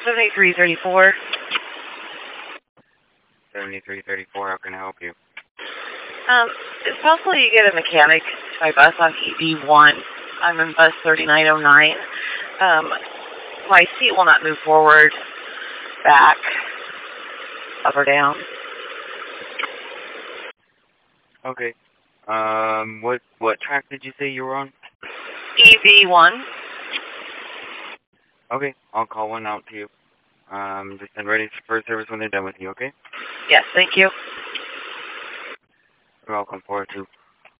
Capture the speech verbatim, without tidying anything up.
seventy-three thirty-four. seventy-three thirty-four, how can I help you? Um, it's possible you get a mechanic to my bus on E B one. I'm in bus thirty-nine oh nine. Um, my seat will not move forward, back, up or down. Okay. Um, what what track did you say you were on? E B one. Okay, I'll call one out to you. Um, just send ready for service when they're done with you, okay? Yes, thank you. You're welcome, four two.